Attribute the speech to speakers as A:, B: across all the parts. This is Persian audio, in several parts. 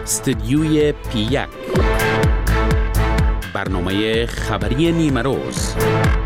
A: استدیوی پی1 برنامه خبری نیمه روز.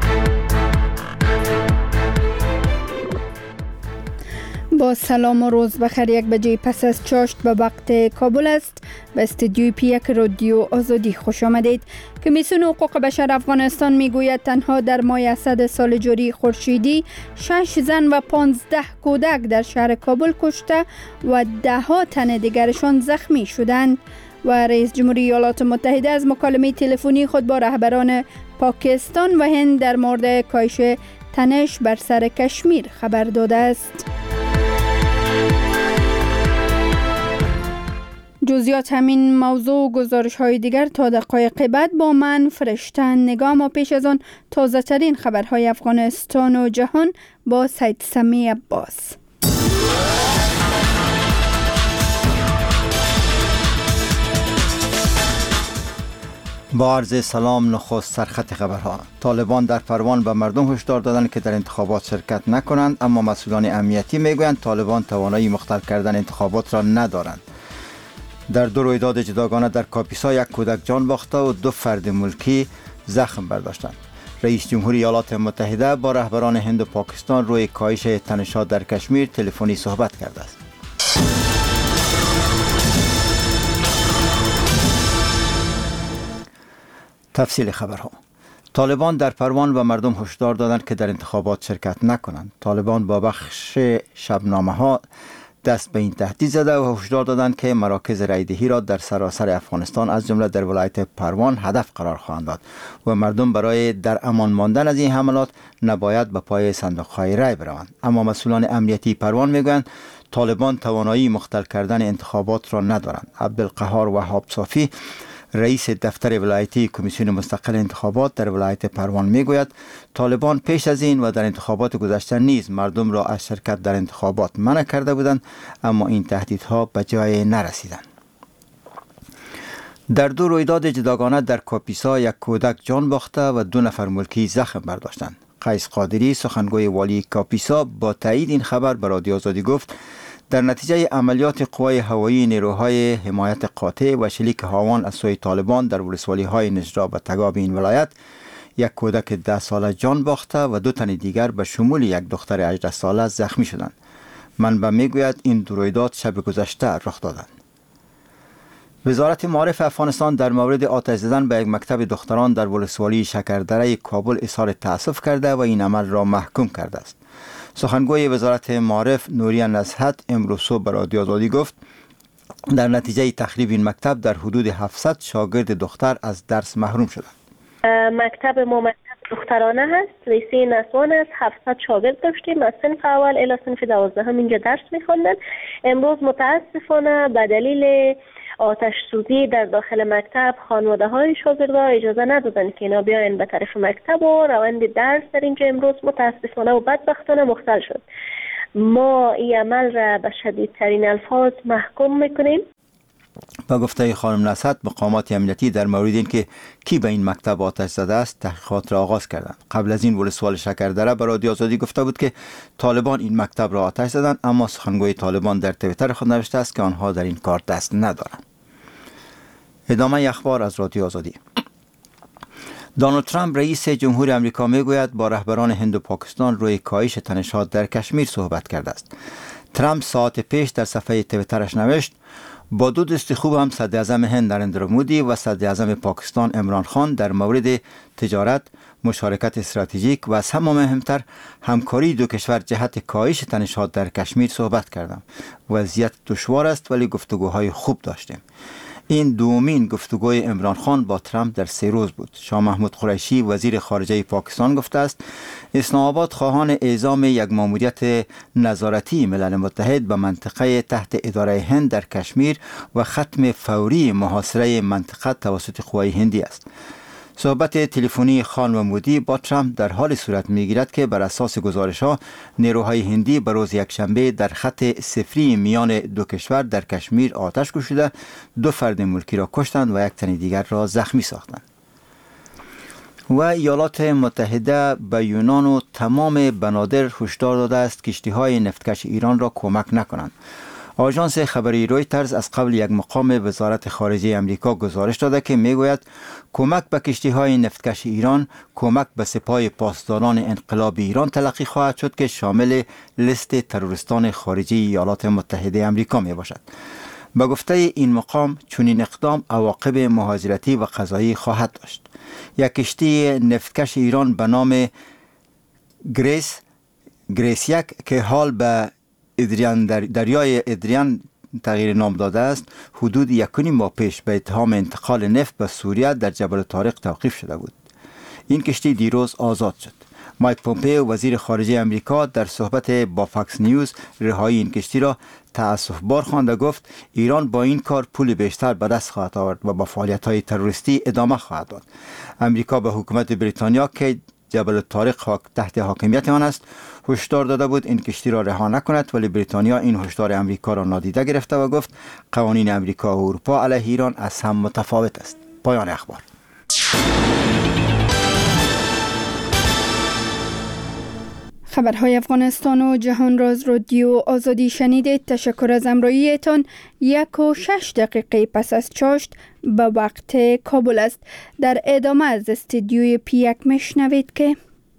B: با سلام و روز بخیر. 1 بجه پس از چاشت به وقت کابل است. به استدیوی پی1 رادیو آزادی خوش آمدید. کمیسیون حقوق بشر افغانستان میگوید تنها در ماه اسد سال جاری خورشیدی 6 زن و 15 کودک در شهر کابل کشته و 10 تن دیگرشان زخمی شدند. و رئیس جمهوری ایالات متحده از مکالمه تلفنی خود با رهبران پاکستان و هند در مورد کاهش تنش بر سر کشمیر خبر داده است. جزئیات همین موضوع و گزارش های دیگر تا دقایق بعد با من فرشته نگاه. ما پیش از آن تازه ترین خبرهای افغانستان و جهان با سید سمی عباس.
C: با عرض سلام. نخست سرخط خبرها. طالبان در پروان به مردم هشدار دادند که در انتخابات شرکت نکنند، اما مسئولان امنیتی میگویند طالبان توانایی مختل کردن انتخابات را ندارند. در 2 رویداد جداگانه در کاپیسا 1 کودک جان باخته و 2 فرد ملکی زخم برداشتند. رئیس جمهوری ایالات متحده با رهبران هند و پاکستان روی کاهش تنش‌ها در کشمیر تلفنی صحبت کرده است. تفصیل خبرها. طالبان در پروان و مردم هشدار دادند که در انتخابات شرکت نکنند. طالبان با بخش شبنامه‌ها دست به این تهدید زده و هشدار دادند که مراکز رایدهی را در سراسر افغانستان از جمله در ولایت پروان هدف قرار خواهند داد و مردم برای در امان ماندن از این حملات نباید به پای صندوق‌های رای بروند. اما مسئولان امنیتی پروان میگویند طالبان توانایی مختل کردن انتخابات را ندارند. عبدالقهار وهاب صافی، رئیس دفتر ولایتی کمیسیون مستقل انتخابات در ولایت پروان میگوید طالبان پیش از این و در انتخابات گذشته نیز مردم را از شرکت در انتخابات منع کرده بودند، اما این تهدیدها به جای نرسیدند. در 2 رویداد جداگانه در کاپیسا 1 کودک جان باخته و 2 نفر ملکی زخم برداشتند. قیس قادری، سخنگوی والی کاپیسا، با تایید این خبر به رادیو آزادی گفت در نتیجه عملیات قوای هوایی نیروهای حمایت قاطع و شلیک هاوان از سوی طالبان در ولسوالی‌های نجراب و تگاب این ولایت 1 کودک 10 ساله جان باخته و 2 تن دیگر به شمول 1 دختر 18 ساله زخمی شدند. منبع میگوید این 2 رویداد شب گذشته رخ دادند. وزارت معارف افغانستان در مورد آتش زدن به 1 مکتب دختران در ولسوالی شکردره کابل اظهار تأسف کرده و این عمل را محکوم کرده است. سخنگوی وزارت معارف نوریه نصحت امروز صبح به رادیو آزادی گفت در نتیجه تخریب این مکتب در حدود 700 شاگرد دختر از درس محروم شدند.
D: مکتب ما مکتب دخترانه هست، لیسه نسوان است. 700 شاگرد داشتیم از صنف اول الی صنف 12 اینجا درس می‌خواندن. امروز متاسفانه به دلیل آتش سوزی در داخل مکتب خانواده های شاگردها اجازه ندادن که اینا بیاین به طرف مکتب و روند درس در اینجا امروز متاسفانه و بدبختانه مختل شد. ما این عمل را به شدیدترین الفاظ محکوم میکنیم.
C: با گفته خانم نصحت، مقامات امنیتی در مورد اینکه کی به این مکتب آتش زده است تحقیقات را آغاز کردند. قبل از این ولسوال شکردره به رادیو آزادی گفته بود که طالبان این مکتب را آتش زدند، اما سخنگوی طالبان در توییتر خود نوشته است که آنها در این کار دست ندارند. ادامه اخبار از رادیو آزادی. دونالد ترامپ رئیس جمهور آمریکا میگوید با رهبران هند و پاکستان روی کاهش تنش‌ها در کشمیر صحبت کرده است. ترامپ ساعت پیش در صفحه توییترش نوشت با 2 دوست خوب هم صدر اعظم هند نریندرا مودی و صدر اعظم پاکستان عمران خان در مورد تجارت، مشارکت استراتژیک و از همه مهمتر همکاری 2 کشور جهت کاهش تنش‌ها در کشمیر صحبت کردم. وضعیت دشوار است ولی گفتگوهای خوب داشتیم. این دومین گفتگوی عمران خان با ترامپ در 3 روز بود. شاه محمود قریشی وزیر خارجه پاکستان گفته است اسلام آباد خواهان اعزام 1 ماموریت نظارتی ملل متحد به منطقه تحت اداره هند در کشمیر و ختم فوری محاصره منطقه توسط قوای هندی است. صحبت تلفنی خان و مودی با ترامپ در حال صورت میگیرد که بر اساس گزارش‌ها نیروهای هندی به روز یکشنبه در خط صفری میان 2 کشور در کشمیر آتش کشیده 2 فرد ملکی را کشتند و 1 تن دیگر را زخمی ساختند. و ایالات متحده به یونان و تمام بنادر هشدار داده است کشتی‌های نفتکش ایران را کمک نکنند. آژانس خبری رویترز از قبل یک مقام وزارت خارجه امریکا گزارش داده که میگوید کمک به کشتی‌های نفتکش ایران کمک به سپاه پاسداران انقلاب ایران تلقی خواهد شد که شامل لیست تروریستان خارجی ایالات متحده امریکا می باشد. به گفته این مقام چنین اقدام عواقب مهاجرتی و قضایی خواهد داشت. یک کشتی نفتکش ایران به نام گریس یک که حال به دریای ادریان تغییر نام داده است، حدود 1.5 ماه پیش به اتهام انتقال نفت به سوریه در جبل طارق توقیف شده بود. این کشتی دیروز آزاد شد. مایک پومپئو وزیر خارجه امریکا در صحبت با فاکس نیوز رهایی این کشتی را تأسف بار خواند و گفت ایران با این کار پول بیشتر به دست خواهد آورد و با فعالیت‌های تروریستی ادامه خواهد داد. امریکا به حکومت بریتانیا که جبل طارق تحت حاکمیت آن است هشدار داده بود این کشتی را رها نکند، ولی بریتانیا این هشدار امریکا را نادیده گرفته و گفت قوانین امریکا و اروپا علیه ایران از هم متفاوت است. پایان اخبار.
B: خبرهای افغانستان و جهان راز رادیو آزادی شنیدید. تشکر از همراهیتان. 1:06 پس از چاشت به وقت کابل است. در ادامه از استودیوی پی 1 میشنوید که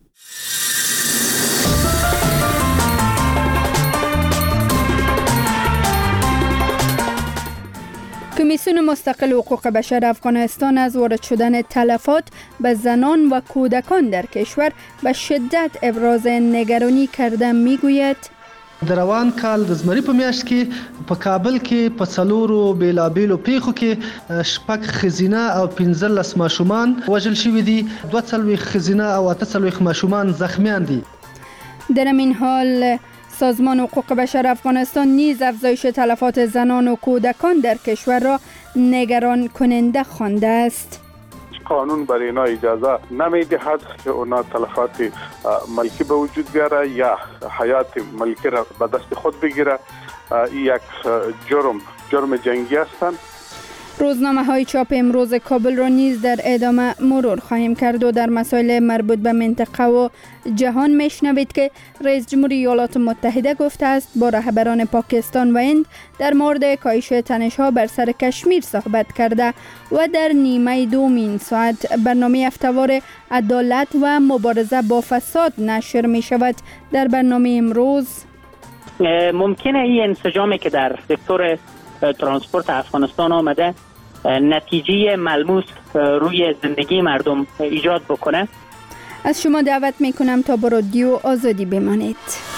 B: کمیسیون مستقل حقوق بشر افغانستان از وارد شدن تلفات به زنان و کودکان در کشور به شدت ابراز نگرانی کرده. میگوید
E: در روان کال د زمری په میاشت کې په کابل کې په څلورو بیلابیلو پیښو کې 6 ښځینه او 15 ماشومان وژل شوي دي. 2 ښځینه او 8 ماشومان زخمیان دي.
B: در این حال سازمان حقوق بشر افغانستان نیز افزایش تلفات زنان و کودکان در کشور را نگران کننده خوانده است.
F: قانون برای اینا اجازه نمیدهد که اونا تلفات ملکی به وجود بیاره یا حیات ملکی را به دست خود بگیره. یک جرم جنگی هستند.
B: روزنامه های چاپ امروز کابل را نیز در ادامه مرور خواهیم کرد و در مسائل مربوط به منطقه و جهان میشنوید که رئیس جمهوری ایالات متحده گفته است با رهبران پاکستان و هند در مورد کاهش تنش‌ها بر سر کشمیر صحبت کرده و در نیمه دوم این ساعت برنامه هفته‌وار عدالت و مبارزه با فساد نشر می شود. در برنامه امروز
G: ممکنه این انسجامی که در سکتور ترانسپورت افغانستان آمده نتیجه ملموس روی زندگی مردم ایجاد بکنه.
B: از شما دعوت میکنم تا با رادیو آزادی بمانید.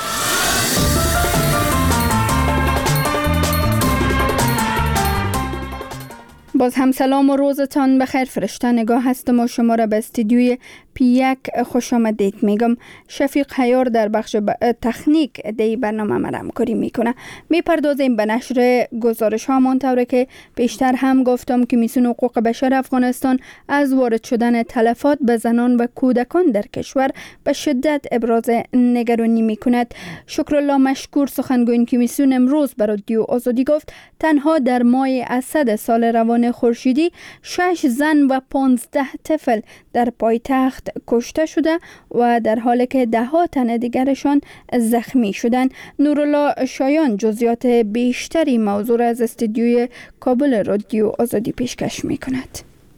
B: باز هم سلام و روزتان بخیر. فرشته نگاه هستم و شما را به استودیوی پی 1 خوش آمدید میگم. شفیق حیار در بخش تکنیک دی برنامه ما همکاری میکنه. میپردازیم به نشر گزارش ها منطوره که پیشتر هم گفتم که کمیسیون حقوق بشر افغانستان از وارد شدن تلفات به زنان و کودکان در کشور به شدت ابراز نگرانی میکند. شکرالله مشکور سخنگوی کمیسیون امروز به رادیو آزادی گفت تنها در ماه اسد سال روان خورشیدی 6 زن و 15 طفل در پایتخت کشته شده و در حالی که 10 تن دیگرشان زخمی شدند. نورالله شایان جزئیات بیشتری موضوع از استودیوی کابل رادیو آزادی پیشکش می‌کند.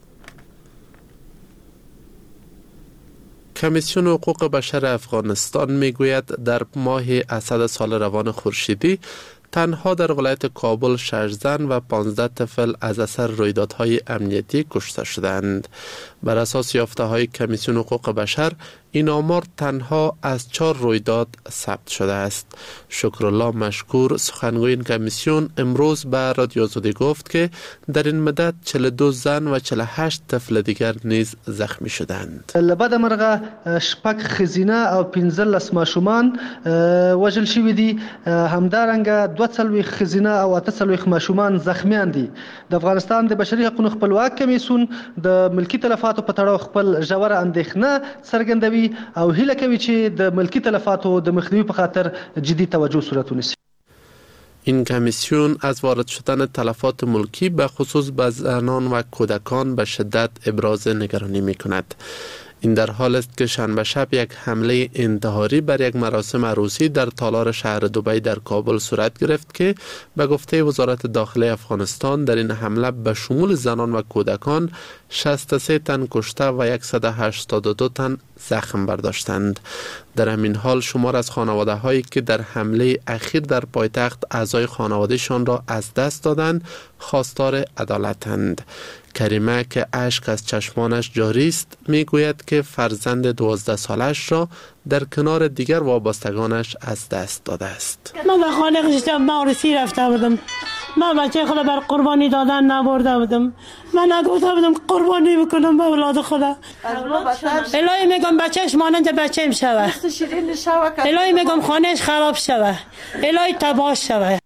H: کمیسیون حقوق بشر افغانستان میگوید در ماه اسد سال روان خورشیدی تنها در ولایت کابل 6 زن و 15 طفل از اثر رویدادهای امنیتی کشته شدند. بر اساس یافته‌های کمیسیون حقوق بشر این آمار تنها از 4 رویداد ثبت شده است. شکرالله مشکور سخنگوی این کمیسیون امروز به رادیو آزادی گفت که در این مدت 42 زن و 48 طفل دیگر نیز زخمی شدند.
E: لبد مرغه 6 ښځینه او 15 ماشومان وژل شوي دي. همدارنګه 2 ښځینه او 8 ماشومان زخمیان دي. د افغانستان د بشري حقوقو خپلواک کمیسیون د ملکی تلفاتو په تړاو خپل ژوره اندېښنه څرګندوي او هیله کوي چې د ملکی تلفاتو د مخنیوي په خاطر جدي توجه صورت ونیسي.
H: این کمیسیون از وارد شدن تلفات ملکی به خصوص به زنان و کودکان به شدت ابراز نگرانی می کند. این در حال است که شنبه شب یک حمله انتحاری بر یک مراسم عروسی در تالار شهر دبی در کابل صورت گرفت که به گفته وزارت داخلی افغانستان در این حمله به شمول زنان و کودکان 63 تن کشته و 182 تن زخم برداشتند. در همین حال شمار از خانواده هایی که در حمله اخیر در پایتخت اعضای خانوادهشان را از دست دادند خواستار عدالتند. کریمه که اشک از چشمانش جاری است میگوید که فرزند 12 سالش را در کنار دیگر وابستگانش از دست داده است.
I: من به خانه قشتم عروسی رفته بودم. من بچه خدا بر قربانی دادن نبرده بودم. من نگفته بودم قربانی بکنم به اولاد خدا. الهی میگم بچهش مانند بچه‌م شوه. الهی میگم خانهش خراب شوه. الهی تباه شوه.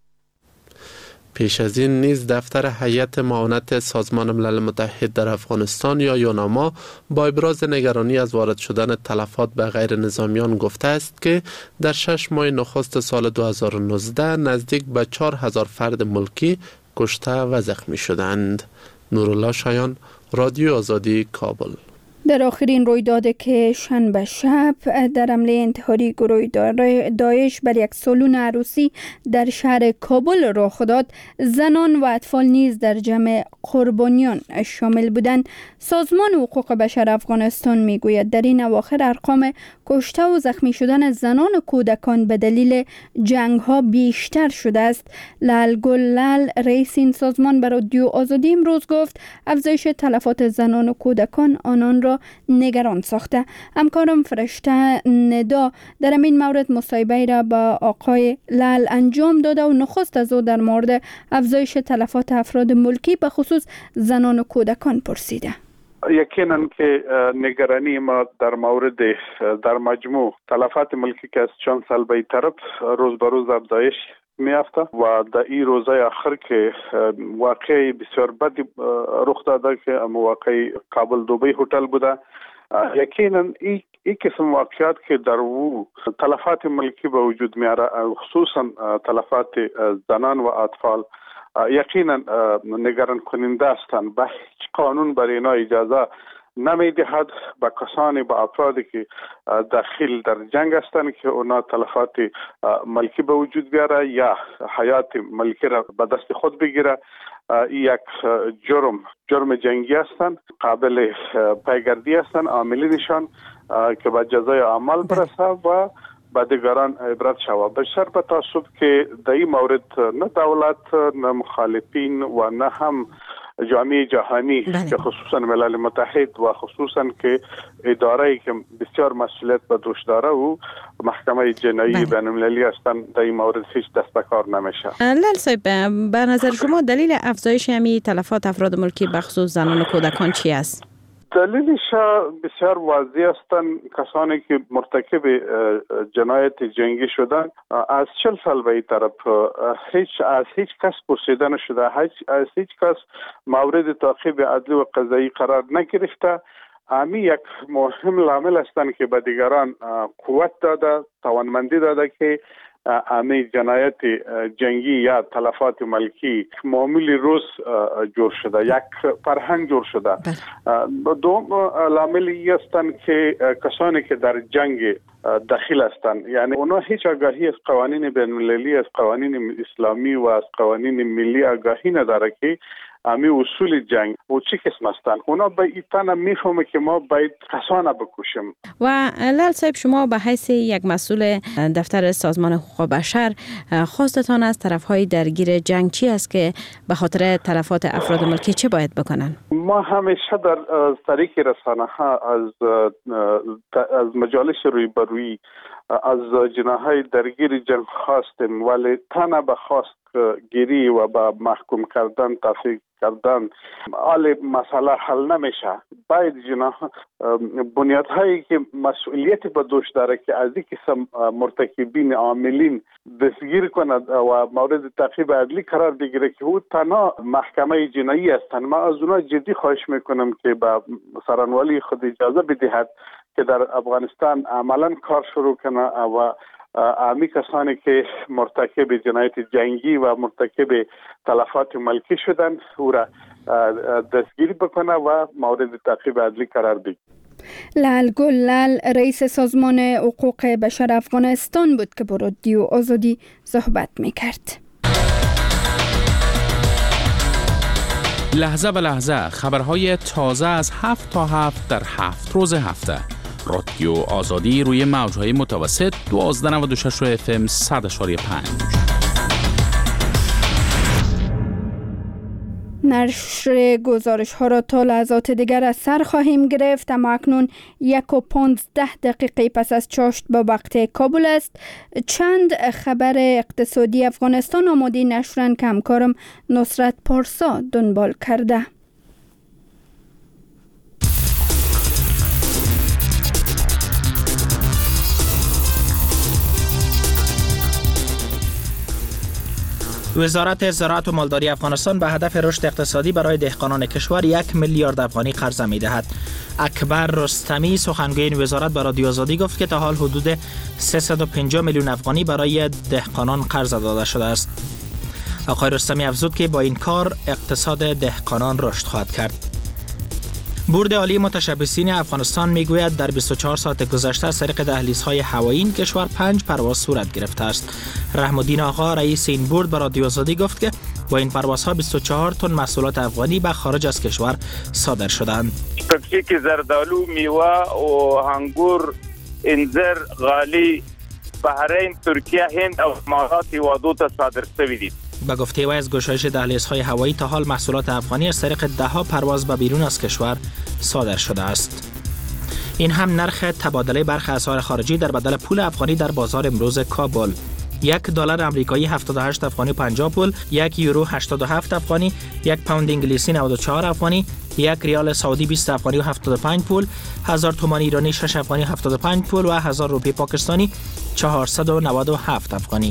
H: پیش از این نیز دفتر هیئت معاونت سازمان ملل متحد در افغانستان یا یوناما با ابراز نگرانی از وارد شدن تلفات به غیر نظامیان گفته است که در 6 ماه نخست سال 2019 نزدیک به 4000 فرد ملکی کشته و زخمی شدند. نورالله شایان، رادیو آزادی، کابل.
B: در آخرین رویدادی که شنبه شب در حمله انتحاری گروه داعش بر یک سالن عروسی در شهر کابل رخ داد، زنان و اطفال نیز در جمع قربانیان شامل بودند. سازمان حقوق بشر افغانستان میگوید در این اواخر ارقام کشته و زخمی شدن زنان و کودکان به دلیل جنگ ها بیشتر شده است. لال گلال رئیس این سازمان بر رادیو آزادی امروز گفت افزایش تلفات زنان و کودکان آنان را نگران ساخته. همکارم فرشته ندا در این مورد مصاحبه را با آقای لال انجام داده و نخست از او در مورد افزایش تلفات افراد ملکی به خصوص زنان و کودکان پرسیده.
F: یقینا که نگرانی ما در مورد در مجموع تلفات ملکی که از چند سال به طرف روز به روز افزایش میافته و در این روزه آخر که واقعی بسیار بدی رخ داده که واقعی کابل دبی هتل بوده، یقینا این قسم واقعات که در او تلفات ملکی به وجود میاره، خصوصا تلفات زنان و اطفال، یقینا نگران کننده هستند. به هیچ قانون برای اینا اجازه نمیدهد به کسانی به افرادی که داخل در جنگ هستند که اونا تلفات ملکی به وجود بیاره یا حیات ملکی را به دست خود بگیره. یک جرم جنگی هستند، قابل پیگیری هستند، عاملینشان که به جزای عمل برسه و با دیگران عبرت شود. بشر به تعصب که در این مورد نه دولت نه مخالفین و نه هم جامعه جهانی که خصوصا ملل متحد و خصوصا که اداره‌ای که بسیار مسئولیت به دوش داره و محکمه جنایی بین‌المللی هستند در این مورد هیچ دست به کار نمیشه.
J: لال صاحب، به نظر شما دلیل افزایش همین تلفات افراد ملکی به خصوص زنان و کودکان چی است؟
F: دلیلش بسیار واضح هستند. کسانی که مرتکب جنایت جنگی شدن از 40 سال به این طرف از هیچ کس پرسیده نشده، از هیچ کس مورد تعقیب عدلی و قضایی قرار نگرفته. همین یک مهم لامل هستند که به دیگران قوت داده، توانمندی داده که همین جنایت جنگی یا تلفات ملکی معمولی روز جور شده، یک فرهنگ جور شده. دوم لاملی هستند که کسانی که در جنگ داخل هستند، یعنی اونا هیچ آگاهی از قوانین بین‌المللی، از قوانین اسلامی و از قوانین ملی آگاهی نداره که امی اصول جنگ و چی قسم هستند. اونا به این تنه میفهمه که ما باید کسانه بکشیم.
J: و لال صاحب، شما به حیث یک مسئول دفتر سازمان حقوق بشر خواستتان از طرفهای درگیر جنگ چی است که به خاطر تلفات افراد ملکی چه باید بکنن؟
F: ما همیشه در طریق رسانه ها از مجالس رویبرویی از جناهای درگیر جنگ خواستیم، ولی تنه به خواست گیری و به محکوم کردن تفکیک کردن حال مسئله حل نمیشه. باید جناح بنیادهایی که مسئولیت به دوش داره که از این قسم مرتکبین عاملین دستگیر کند و مورد تعقیب عدلی قرار بگیره که او تنها محکمه جنایی هستند. من از اونا جدی خواهش میکنم که به سرانوالی خود اجازه بدهد که در افغانستان عملا کار شروع کنه و امی کسانی که مرتکب جنایت جنگی و مرتکب تلفات ملکی شدن او را دستگیری بکنه و مورد تعقیب عدلی قرار بگیره.
B: لال گلال رئیس سازمان حقوق بشر افغانستان بود که با رادیو آزادی صحبت میکرد.
A: لحظه به لحظه خبرهای تازه از 7 تا 7 در 7 روز هفته. رادیو آزادی روی موجهای متوسط 1296 FM 100.5.
B: نشر گزارش ها را تا لحظات دیگر از سر خواهیم گرفت، اما اکنون 1:15 پس از چاشت به وقت کابل است. چند خبر اقتصادی افغانستان آماده نشرن که همکارم نصرت پارسا دنبال کرده.
K: وزارت زراعت و مالداری افغانستان به هدف رشد اقتصادی برای دهقانان کشور 1 میلیارد افغانی قرضه می‌دهد. اکبر رستمی سخنگوی این وزارت به رادیو آزادی گفت که تا حال حدود 350 میلیون افغانی برای دهقانان قرض داده شده است. آقای رستمی افزود که با این کار اقتصاد دهقانان رشد خواهد کرد. بورد عالی متشبثین افغانستان میگوید در 24 ساعت گذشته از طریق دهلیزهای هوایی این کشور 5 پرواز صورت گرفته است. رحم الدین آقا رئیس این بورد به رادیو آزادی گفت که با این پروازها 24 تن محصولات افغانی به خارج از کشور صادر شدند.
L: پکچک زردالو، میوه و انگور، انځر، غالی، بحرین، ترکیه، هند و امارات هیوادو ته صادر شوی دي.
K: با گفته وی از گشایش دهلیزهای هوایی تا حال محصولات افغانی از طریق 10 پرواز به بیرون از کشور صادر شده است. این هم نرخ تبادله برخی اسعار خارجی در بدل پول افغانی در بازار امروز کابل. $1 آمریکایی 78 افغانی 50 پول، 1 یورو 87 افغانی، 1 پوند انگلیسی 94 افغانی، 1 ریال سعودی 20 افغانی و 75 پول، 1000 تومان ایرانی 6 افغانی و 75 پول و 1000 روپیه پاکستانی 497 افغانی.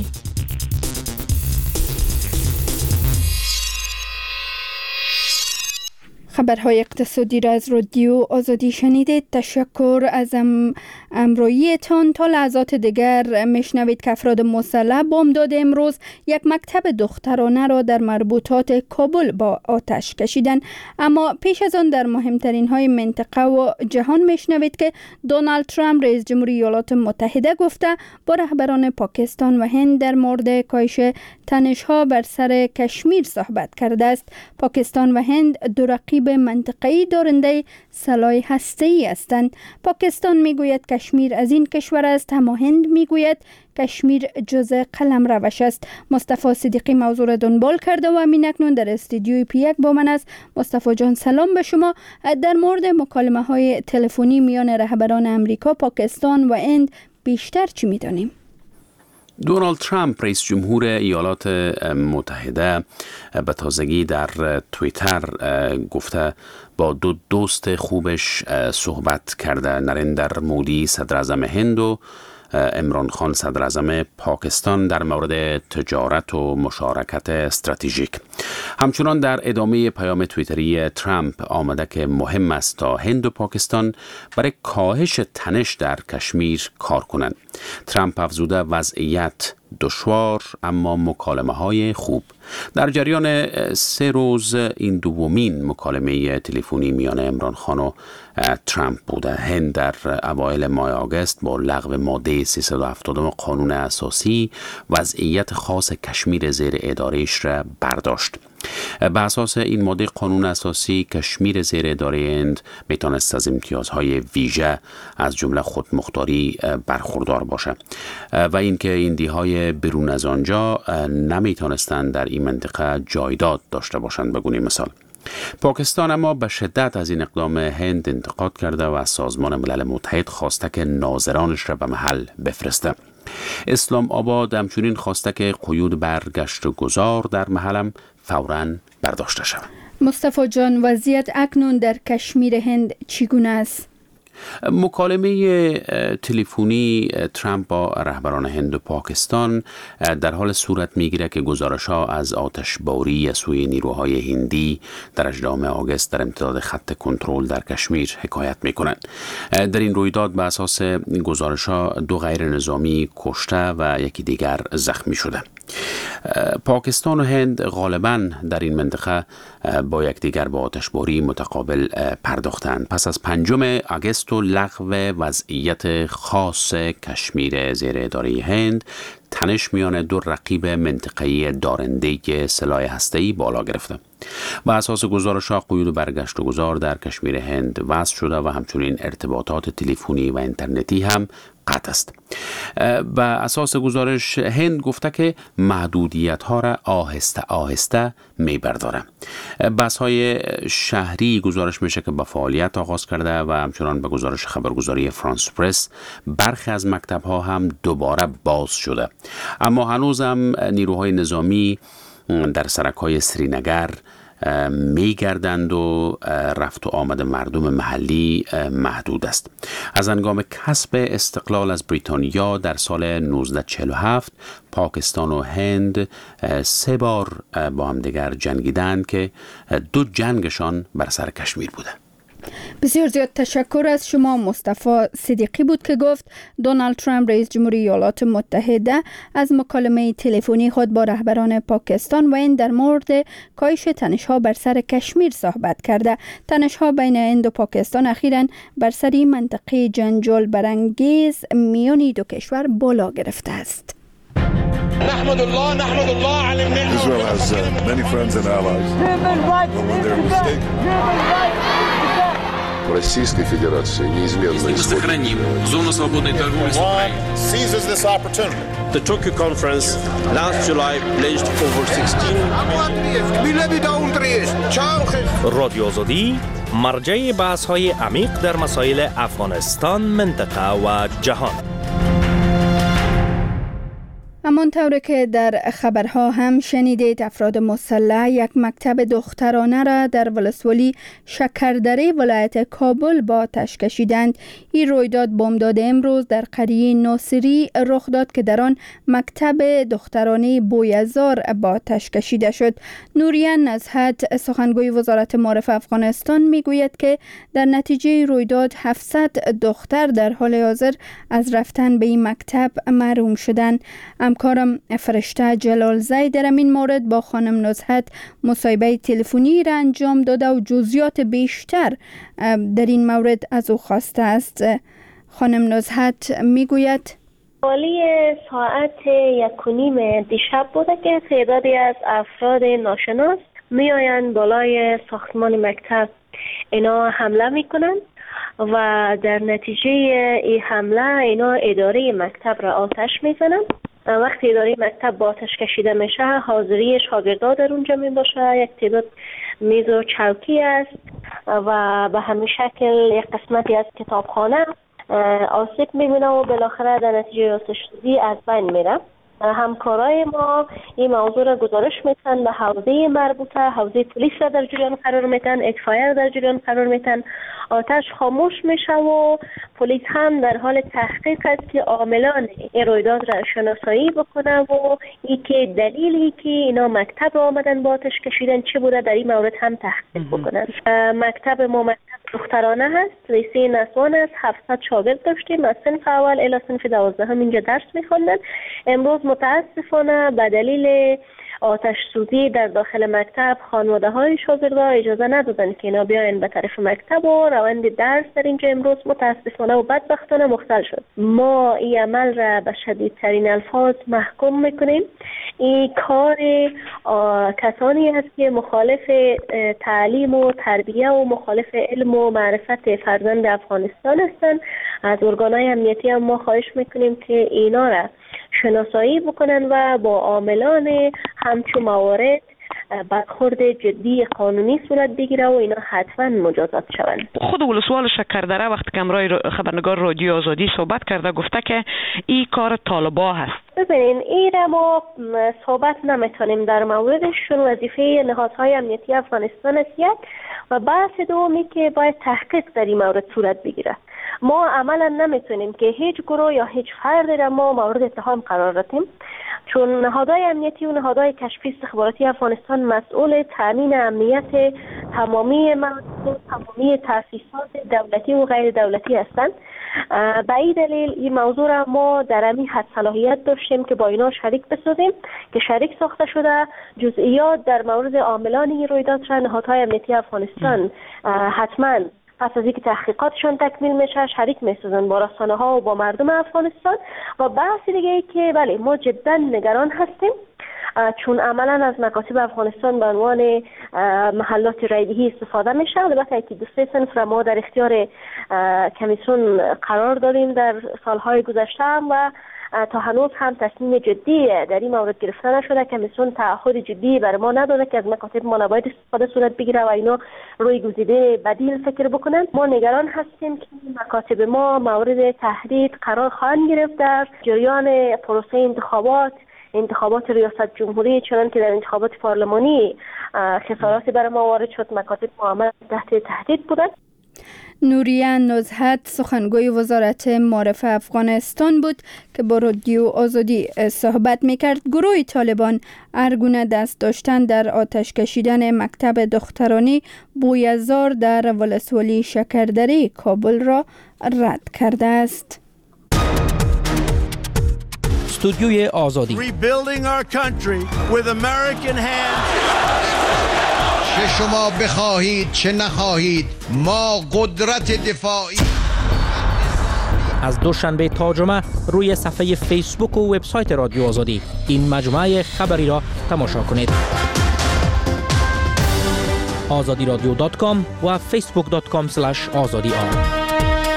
B: خبرهای اقتصادی را از رادیو آزادی شنیدید. تشکر از همراهیتان. تا لحظات دیگر میشنوید که افراد مسلح بامداد امروز یک مکتب دخترانه را در مربوطات کابل با آتش کشیدند. اما پیش از آن در مهمترین های منطقه و جهان میشنوید که دونالد ترامپ رئیس جمهوری ایالات متحده گفته با رهبران پاکستان و هند در مورد کاهش تنش‌ها بر سر کشمیر صحبت کرده است. پاکستان و هند دو رقیب منطقه‌ای دارنده سلاح هسته‌ای هستند. پاکستان میگوید کشمیر از این کشور است، اما هند میگوید کشمیر جزء قلمروش است. مصطفی صدیقی موضوع را دنبال کرده و همین اکنون در استودیوی پی 1 با من است. مصطفی جان سلام به شما. در مورد مکالمه‌های تلفنی میان رهبران امریکا، پاکستان و هند بیشتر چی می‌دانیم؟
A: دونالد ترامپ رئیس جمهور ایالات متحده به تازگی در توییتر گفته با دو دوست خوبش صحبت کرده، نریندر مودی صدر اعظم هند و عمران خان صدر اعظم پاکستان در مورد تجارت و مشارکت استراتژیک. همچنان در ادامه پیام توییتری ترامپ آمده که مهم است تا هند و پاکستان برای کاهش تنش در کشمیر کار کنند. ترامپ افزوده وضعیت دشوار اما مکالمه های خوب. در جریان 3 روز این دومین مکالمه تلفنی میان عمران خان و ترامپ بوده. هند در اوایل ماه آگوست با لغو ماده 370 قانون اساسی وضعیت خاص کشمیر زیر ادارهش را برداشت. به اساس این ماده قانون اساسی کشمیر زیر اداره هند میتونست از امتیازهای ویژه از جمله خودمختاری برخوردار باشه و اینکه هندی‌های بیرون از آنجا نمیتونستند در این منطقه جایداد داشته باشند. بگونیم مثال پاکستان اما به شدت از این اقدام هند انتقاد کرده و از سازمان ملل متحد خواسته که ناظرانش را به محل بفرسته. اسلام آباد همچنین خواسته که قیود بر گشت و گذار در محلم فوراً برداشته شود.
B: مصطفی جان، وضعیت اکنون در کشمیر هند چگونه است؟
A: مکالمه تلفنی ترامپ با رهبران هند و پاکستان در حال صورت میگیره که گزارش‌ها از آتشباری سوی نیروهای هندی در 18 آگوست در امتداد خط کنترل در کشمیر حکایت میکنند. در این رویداد به اساس گزارش‌ها 2 غیر نظامی کشته و یکی دیگر زخمی شده. پاکستان و هند غالباً در این منطقه با یکدیگر با آتشباری متقابل پرداختند. پس از 5 آگوست و لغو وضعیت خاص کشمیر زیر اداره هند، تنش میان دو رقیب منطقه‌ای دارنده سلاح هسته‌ای بالا گرفته. و اساس گزارش‌ها قیود برگشت و گذار در کشمیر هند وضع شده و همچنین ارتباطات تلفنی و اینترنتی هم قطع است. و اساس گزارش هند گفته که محدودیت‌ها را آهسته آهسته می‌برداره. بس‌های شهری گزارش میشه که با فعالیت آغاز کرده و همچنان به گزارش خبرگزاری فرانس پرس برخی از مکتب‌ها هم دوباره باز شده. اما هنوز هم نیروهای نظامی در سرک‌های سرینگر میگردند و رفت و آمد مردم محلی محدود است. از هنگام کسب استقلال از بریتانیا در سال 1947 پاکستان و هند 3 بار با هم دیگر جنگیدند که 2 جنگشان بر سر کشمیر بوده.
B: بسیار زیاد تشکر از شما. مصطفی صدیقی بود که گفت دونالد ترامپ رئیس جمهوری ایالات متحده از مکالمه تلفنی خود با رهبران پاکستان و هند در مورد کاهش تنش‌ها بر سر کشمیر صحبت کرده. تنش‌ها بین هند و پاکستان اخیراً بر سر منطقه جنجال برانگیز میان دو کشور بالا گرفته است.
M: نحمد الله على Israel has many friends and allies. When they're mistaken. Российской Федерации неизменно
N: сохраним зону свободной торговли с Украиной.
M: Seizes this opportunity.
O: The Tokyo conference last July pledged over 16
K: رادیو آزادی مرجع بحث‌های عمیق در مسائل افغانستان، منطقه و جهان.
B: همانطور که در خبرها هم شنیدید، افراد مسلح یک مکتب دخترانه را در ولسوالی شکردره ولایت کابل با آتش کشیدند. این رویداد بامداد امروز در قریه ناصری رخ داد که در آن مکتب دخترانه بویزار با آتش کشیده شد. نوریه نزهت سخنگوی وزارت معارف افغانستان میگوید که در نتیجه رویداد 700 دختر در حال حاضر از رفتن به این مکتب محروم شدند. همکارم فرشته جلالزی در این مورد با خانم نزهت مصاحبه تلفنی را انجام داده و جزئیات بیشتر در این مورد از او خواسته است. خانم نزهت میگوید
D: حوالی ساعت 1:30 دیشب بوده که تعدادی از افراد ناشناس میآیند بالای ساختمان مکتب اینا حمله میکنن و در نتیجه این حمله اینا اداره مکتب را آتش میزنن. وقتی اداره مکتب با آتش کشیده میشه، حاضری شاگردان در اونجا می باشه، یک تعداد میز و چوکی است و به همین شکل یک قسمتی از کتابخانه آسیب میبینه و بالاخره در نتیجه آتش سوزی از بین میره. همکارای ما این موضوع را گزارش میتن به حوزه مربوطه، حوزه پلیس را در جریان قرار میتن، اطفائیه را در جریان قرار میتن. آتش خاموش میشه و پلیس هم در حال تحقیق است که عاملان این رویداد را شناسایی بکنه و این که دلیلی که اینا مکتب را آمدن با آتش کشیدن چه بوده در این مورد هم تحقیق بکنن. مکتب ما مکتب دخترانه هست، لیسه نسوان است. 700 شاگرد داشتیم از صنف اول الی صنف 12 اینجا درس میخوندن. امروز متاسفانه به دلیل آتش سوزی در داخل مکتب خانواده های شاگردان اجازه ندادن که اینا بیاین به طرف مکتب و روند درس در اینجا امروز متاسفانه و بدبختانه مختل شد. ما این عمل را به شدیدترین الفاظ محکوم میکنیم. این کار کسانی هست که مخالف تعلیم و تربیه و مخالف علم و معرفت فرزند افغانستان هستند. از ارگانهای امنیتی هم ما خواهش میکنیم که اینا را شناسایی بکنن و با عاملان همچون موارد برخورد جدی قانونی صورت بگیره و اینا حتما مجازات شوند.
P: خود ولسوال شکردره وقتی که همراه خبرنگار رادیو آزادی صحبت کرده گفته که این کار طالبا هست.
D: ببینین این را ما صحبت نمیتونیم در موردش، چون وظیفه نهادهای امنیتی افغانستان است یک و بحث دومی که باید تحقیق در این مورد صورت بگیره. ما عملا نمیتونیم که هیچ گروه یا هیچ فرد را ما مورد اتهام قرار بدیم، چون نهادهای امنیتی و نهادهای کشفی استخباراتی افغانستان مسئول تامین امنیت تمامی تمامی تأسیسات دولتی و غیر دولتی هستند. به این دلیل این موضوع را ما در همین حد صلاحیت داشتیم که با اینا شریک بسازیم که شریک ساخته شده. جزئیات در مورد عاملان این رویداد را نهادهای امنیتی افغانستان حتما پس از اینکه تحقیقاتشون تکمیل میشه شریک میسازن با رسانه ها و با مردم افغانستان. و بحث دیگه ای که بله ما جدا نگران هستیم چون عملا از مکاتب افغانستان به عنوان محلات رایدهی استفاده میشه. البته که 2-3 صنف را ما در اختیار کمیسیون قرار دادیم در سالهای گذشته و تا هنوز هم تصمیم جدی در این مورد گرفته نشده. کمیسیون تعهد جدی بر ما نداده که از مکاتب ما نباید استفاده صورت بگیره و اینا روی گزینه بدیل فکر بکنن. ما نگران هستیم که مکاتب ما مورد تهدید قرار خواهند گرفت در جریان پروسه انتخابات ریاست جمهوری، چنان که در انتخابات پارلمانی خساراتی بر ما وارد شد. مکاتب ما تحت تهدید بودند.
B: نوریه نزهت سخنگوی وزارت معارف افغانستان بود که با رادیو آزادی صحبت میکرد. گروه طالبان هرگونه دست داشتن در آتش کشیدن مکتب دخترانی بویزار در ولسوالی شکردری کابل را رد کرده است.
K: استودیوی آزادی.
Q: Rebuilding our country with American hands.
R: چه شما بخواهید چه نخواهید ما قدرت دفاعی.
K: از دوشنبه تا جمعه روی صفحه فیسبوک و وبسایت رادیو آزادی این مجموعه خبری را تماشا کنید. azadiradio.com و facebook.com/azadi.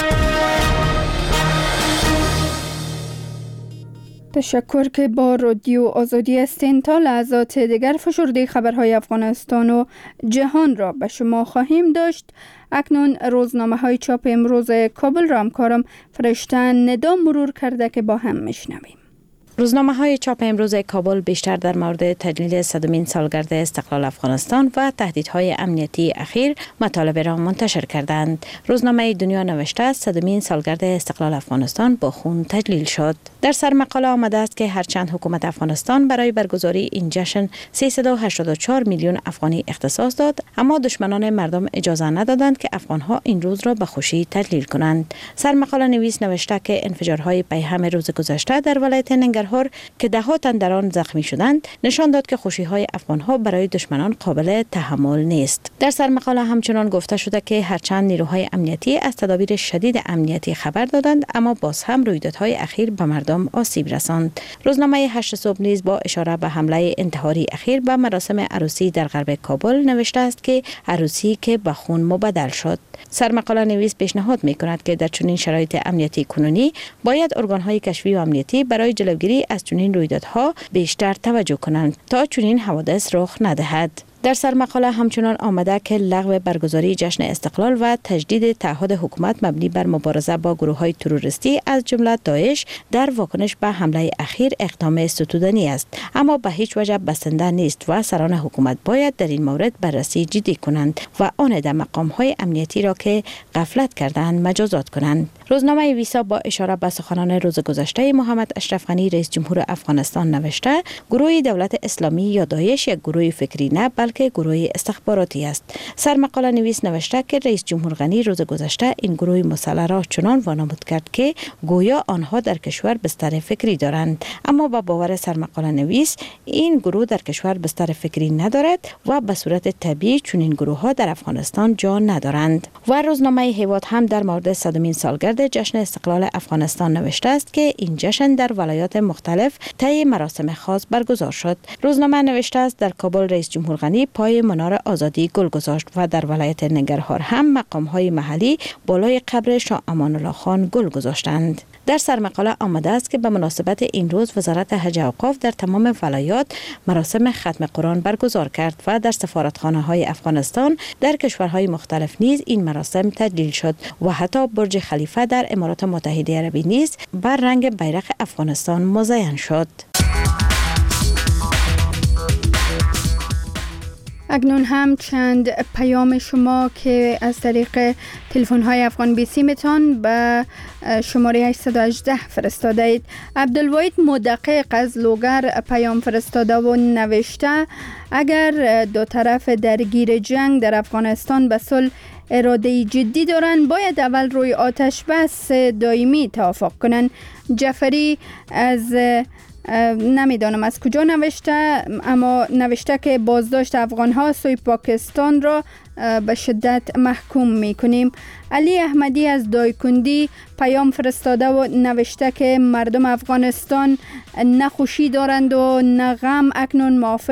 B: تشکر که با رادیو آزادی هستین. تا لحظات دیگر فشرده خبرهای افغانستان و جهان را به شما خواهیم داشت. اکنون روزنامه های چاپ امروز کابل را همکارم فرشته ندا مرور کرده که با هم میشنویم.
J: روزنامه های چاپ امروز کابل بیشتر در مورد تجلیل 100مین سالگرد استقلال افغانستان و تهدیدهای امنیتی اخیر مطالب را منتشر کردند. روزنامه دنیا نوشته است 100مین سالگرد استقلال افغانستان با خون تجلیل شد. در سرمقاله آمده است که هرچند حکومت افغانستان برای برگزاری این جشن 384 میلیون افغانی اختصاص داد، اما دشمنان مردم اجازه ندادند که افغانها این روز را به خوشی تجلیل کنند. سرمقاله نویس نوشته که انفجارهای پیهم روز گذشته در ولایت ننگرهار که ده‌ها تن در آن زخمی شدند نشان داد که خوشی‌های افغان‌ها برای دشمنان قابل تحمل نیست. در سرمقاله همچنان گفته شده که هرچند نیروهای امنیتی از تدابیر شدید امنیتی خبر دادند، اما باز هم رویدادهای اخیر به مردم آسیب رساند. روزنامه 8 صبح نیز با اشاره به حمله انتحاری اخیر به مراسم عروسی در غرب کابل نوشته است که عروسی که به خون مبدل شد. سرمقاله نویس پیشنهاد می‌کند که در چنین شرایط امنیتی کنونی باید ارگان‌های کشفی و امنیتی برای جلوگیری از چنین رویدادها بیشتر توجه کنند تا چنین حوادث رخ ندهد. در سرمقاله همچنان آمده که لغو برگزاری جشن استقلال و تجدید تعهد حکومت مبنی بر مبارزه با گروه‌های تروریستی از جمله داعش در واکنش به حمله اخیر اقدام ستودنی است، اما به هیچ وجه بسنده نیست و سران حکومت باید در این مورد بررسی جدی کنند و آن در مقام‌های امنیتی را که غفلت کردند مجازات کنند. روزنامه ویسا با اشاره به سخنان روز گذشته محمد اشرف غنی رئیس جمهور افغانستان نوشته گروه دولت اسلامی یا داعش یک گروه فکری نه بلکه گروه استخباراتی است. سرمقاله نویس نوشته که رئیس جمهور غنی روز گذشته این گروه مسلح را چنان وانمود کرد که گویا آنها در کشور بستر فکری دارند، اما با باور سرمقاله نویس این گروه در کشور بستر فکری ندارد و به صورت طبیعی چنین گروه ها در افغانستان جا ندارند. و روزنامه هیواد هم در مورد 100مین سالگرد جشن استقلال افغانستان نوشته است که این جشن در ولایات مختلف طی مراسم خاص برگزار شد. روزنامه نوشته است در کابل رئیس جمهور غنی پای منار آزادی گل گذاشت و در ولایت ننگرهار هم مقام‌های محلی بالای قبر شاه امان الله خان گل گذاشتند. در سرمقاله آمده است که به مناسبت این روز وزارت حج و اوقاف در تمام ولایات مراسم ختم قرآن برگزار کرد و در سفارتخانه‌های افغانستان در کشورهای مختلف نیز این مراسم تجلیل شد و حتی برج خلیفه در امارات متحده عربی نیز بر رنگ بیرق افغانستان مزین شد.
B: اکنون هم چند پیام شما که از طریق تلفن های افغان بیسی میتون به شماره 818 فرستاده اید. عبدالواحد مدقق از لوگر پیام فرستاده و نوشته اگر دو طرف درگیر جنگ در افغانستان به صلح اراده جدی دارن باید اول روی آتش بس دائمی توافق کنن. جعفری از نمیدانم از کجا نوشته، اما نوشته که بازداشت افغان ها سوی پاکستان را به شدت محکوم میکنیم. علی احمدی از دایکندی پیام فرستاده و نوشته که مردم افغانستان نه خوشی دارند و نه غم، اکنون موافق